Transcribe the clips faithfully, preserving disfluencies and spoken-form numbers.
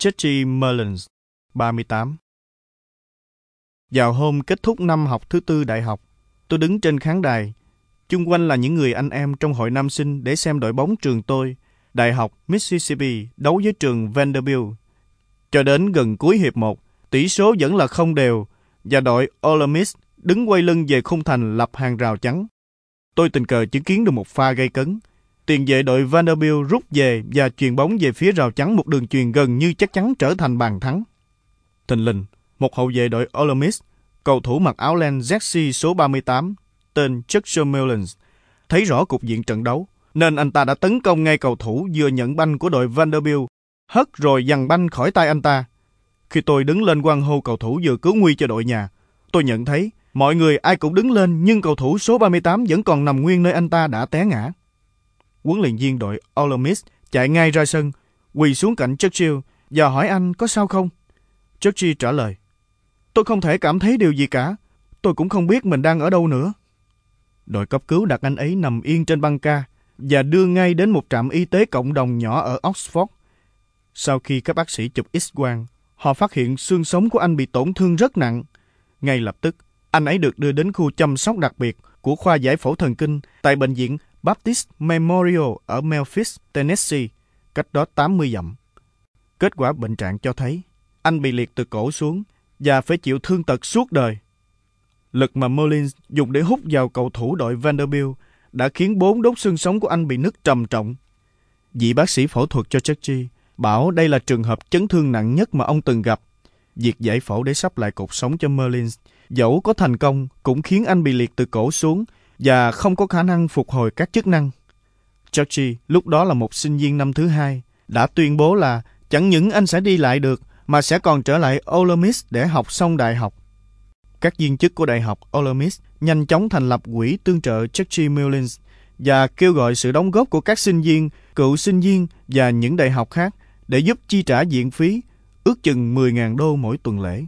Churchy Mullins, ba mươi tám. Vào hôm kết thúc năm học thứ tư đại học, tôi đứng trên khán đài. Chung quanh là những người anh em trong hội nam sinh để xem đội bóng trường tôi, Đại học Mississippi, đấu với trường Vanderbilt. Cho đến gần cuối hiệp một, tỷ số vẫn là không đều và đội Ole Miss đứng quay lưng về khung thành lập hàng rào trắng. Tôi tình cờ chứng kiến được một pha gây cấn. Tiền vệ đội Vanderbilt rút về và chuyền bóng về phía rào chắn, một đường chuyền gần như chắc chắn trở thành bàn thắng. Thình lình, một hậu vệ đội Ole Miss, cầu thủ mặc áo len jersey số ba mươi tám, tên Churchy Mullins, thấy rõ cục diện trận đấu, nên anh ta đã tấn công ngay cầu thủ vừa nhận banh của đội Vanderbilt, hất rồi giằng banh khỏi tay anh ta. Khi tôi đứng lên hoan hô cầu thủ vừa cứu nguy cho đội nhà, tôi nhận thấy mọi người ai cũng đứng lên, nhưng cầu thủ số ba mươi tám vẫn còn nằm nguyên nơi anh ta đã té ngã. Huấn luyện viên đội Ole Miss chạy ngay ra sân, quỳ xuống cạnh Churchy và hỏi anh có sao không. Churchy trả lời: "Tôi không thể cảm thấy điều gì cả. Tôi cũng không biết mình đang ở đâu nữa." Đội cấp cứu đặt anh ấy nằm yên trên băng ca và đưa ngay đến một trạm y tế cộng đồng nhỏ ở Oxford. Sau khi các bác sĩ chụp X-quang, họ phát hiện xương sống của anh bị tổn thương rất nặng. Ngay lập tức, anh ấy được đưa đến khu chăm sóc đặc biệt của khoa giải phẫu thần kinh tại bệnh viện Baptist Memorial ở Memphis, Tennessee, cách đó tám mươi dặm. Kết quả bệnh trạng cho thấy anh bị liệt từ cổ xuống và phải chịu thương tật suốt đời. Lực mà Mullins dùng để hút vào cầu thủ đội Vanderbilt đã khiến bốn đốt xương sống của anh bị nứt trầm trọng. Vị bác sĩ phẫu thuật cho Churchy bảo đây là trường hợp chấn thương nặng nhất mà ông từng gặp. Việc giải phẫu để sắp lại cột sống cho Mullins, dẫu có thành công, cũng khiến anh bị liệt từ cổ xuống và không có khả năng phục hồi các chức năng. Churchy, lúc đó là một sinh viên năm thứ hai, đã tuyên bố là chẳng những anh sẽ đi lại được, mà sẽ còn trở lại Ole Miss để học xong đại học. Các viên chức của đại học Ole Miss nhanh chóng thành lập quỹ tương trợ Churchy Mullins và kêu gọi sự đóng góp của các sinh viên, cựu sinh viên và những đại học khác để giúp chi trả viện phí, ước chừng mười nghìn đô mỗi tuần lễ.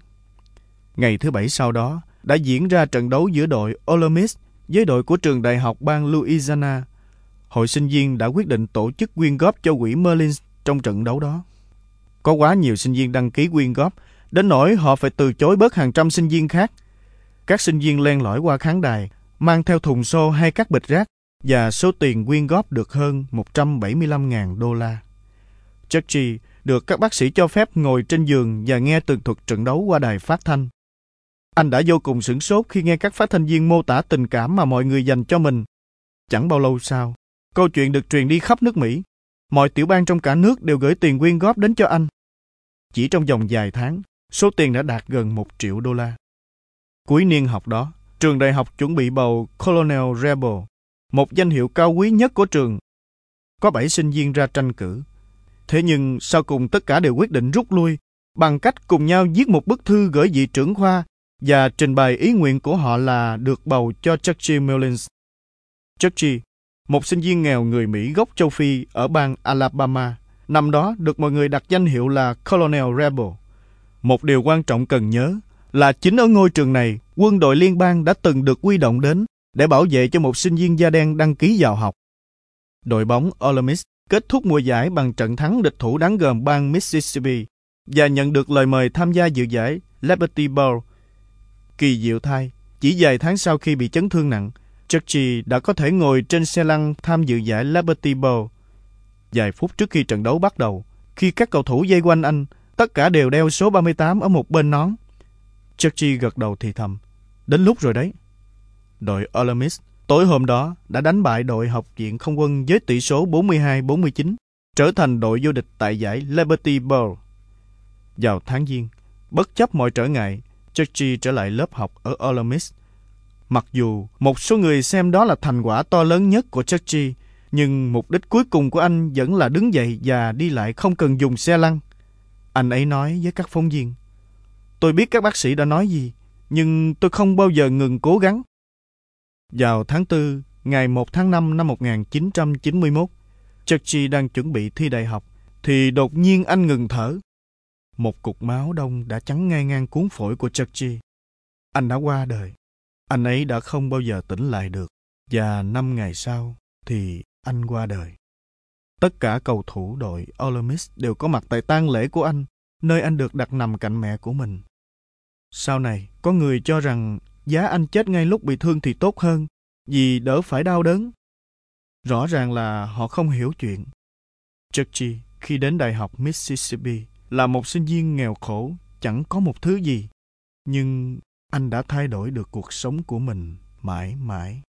Ngày thứ Bảy sau đó đã diễn ra trận đấu giữa đội Ole Miss với đội của trường đại học bang Louisiana. Hội sinh viên đã quyết định tổ chức quyên góp cho quỹ Mullins trong trận đấu đó. Có quá nhiều sinh viên đăng ký quyên góp, đến nỗi họ phải từ chối bớt hàng trăm sinh viên khác. Các sinh viên len lỏi qua khán đài, mang theo thùng xô hay các bịch rác, và số tiền quyên góp được hơn một trăm bảy mươi lăm nghìn đô la. Churchy được các bác sĩ cho phép ngồi trên giường và nghe tường thuật trận đấu qua đài phát thanh. Anh đã vô cùng sửng sốt khi nghe các phát thanh viên mô tả tình cảm mà mọi người dành cho mình. Chẳng bao lâu sau, câu chuyện được truyền đi khắp nước Mỹ. Mọi tiểu bang trong cả nước đều gửi tiền quyên góp đến cho anh. Chỉ trong vòng vài tháng, số tiền đã đạt gần một triệu đô la. Cuối niên học đó, trường đại học chuẩn bị bầu Colonel Rebel, một danh hiệu cao quý nhất của trường. Có bảy sinh viên ra tranh cử. Thế nhưng sau cùng tất cả đều quyết định rút lui bằng cách cùng nhau viết một bức thư gửi vị trưởng khoa và trình bày ý nguyện của họ là được bầu cho Churchy Mullins. Churchy, một sinh viên nghèo người Mỹ gốc châu Phi ở bang Alabama, năm đó được mọi người đặt danh hiệu là Colonel Rebel. Một điều quan trọng cần nhớ là chính ở ngôi trường này, quân đội liên bang đã từng được huy động đến để bảo vệ cho một sinh viên da đen đăng ký vào học. Đội bóng Ole Miss kết thúc mùa giải bằng trận thắng địch thủ đáng gờm bang Mississippi và nhận được lời mời tham gia dự giải Liberty Bowl. Kỳ diệu thay, chỉ vài tháng sau khi bị chấn thương nặng, Churchy đã có thể ngồi trên xe lăn tham dự giải Liberty Bowl. Vài phút trước khi trận đấu bắt đầu, khi các cầu thủ vây quanh anh, tất cả đều đeo số ba mươi tám ở một bên nón. Churchy gật đầu thì thầm: "Đến lúc rồi đấy." Đội Ole Miss tối hôm đó đã đánh bại đội học viện không quân với tỷ số bốn mươi hai bốn mươi chín, trở thành đội vô địch tại giải Liberty Bowl. Vào tháng Giêng, bất chấp mọi trở ngại, Churchy trở lại lớp học ở Ole Miss. Mặc dù một số người xem đó là thành quả to lớn nhất của Churchy, nhưng mục đích cuối cùng của anh vẫn là đứng dậy và đi lại không cần dùng xe lăn. Anh ấy nói với các phóng viên: "Tôi biết các bác sĩ đã nói gì, nhưng tôi không bao giờ ngừng cố gắng." Vào tháng tư, ngày một tháng năm năm một nghìn chín trăm chín mươi mốt, Churchy đang chuẩn bị thi đại học, thì đột nhiên anh ngừng thở. Một cục máu đông đã chắn ngay ngang cuống phổi của Churchy. Anh đã qua đời. Anh ấy đã không bao giờ tỉnh lại được, và năm ngày sau thì anh qua đời. Tất cả cầu thủ đội Ole Miss đều có mặt tại tang lễ của anh. nơi anh được đặt nằm cạnh mẹ của mình. Sau này, có người cho rằng giá anh chết ngay lúc bị thương thì tốt hơn, vì đỡ phải đau đớn. Rõ ràng là họ không hiểu chuyện. Churchy, khi đến Đại học Mississippi, là một sinh viên nghèo khổ, chẳng có một thứ gì. Nhưng anh đã thay đổi được cuộc sống của mình mãi mãi.